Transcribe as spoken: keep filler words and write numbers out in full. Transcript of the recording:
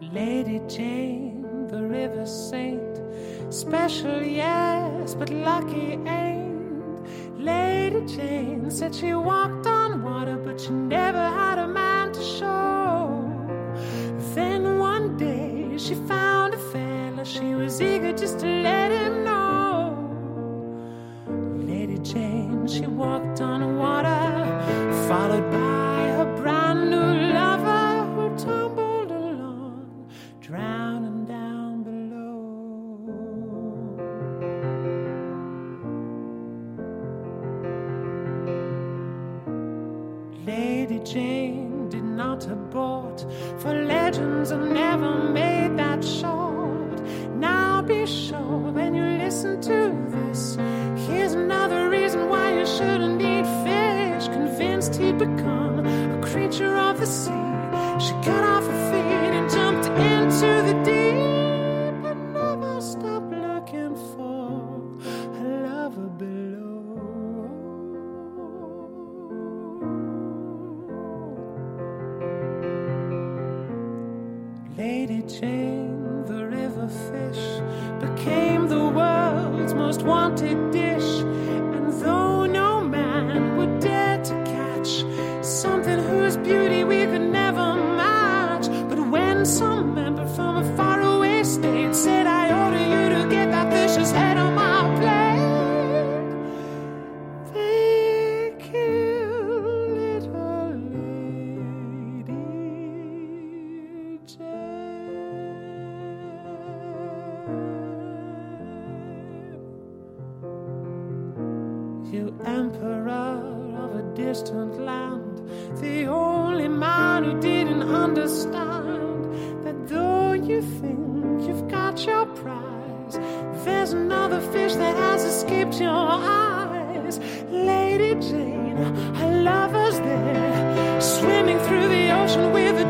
Lady Jane, the river saint, special yes, but lucky ain't. Lady Jane said she walked on water, but she never had a man to show. Then one day she found a fella, she was eager just to let him know. Lady Jane, she walked on water, followed by her brand new lover, who tumbled along, drowning down below. Lady Jane did not abort, for legends have never made that short. Now be sure when you listen to this, here's another reason why you shouldn't eat fish. Convinced he'd become a creature of the sea, she cut off her feet and jumped into the deep, and never stopped looking for her lover below. Lady Jane, the river fish, became the world's most wanted dish. And though no man would dare to catch something whose beauty we could never match, but when some member from a faraway state said, I order you to get that fish's head on my plate, they killed little Lady Jane. You emperor of a distant land, the only man who didn't understand that though you think you've got your prize, there's another fish that has escaped your eyes. Lady Jane, her lover's there, swimming through the ocean with a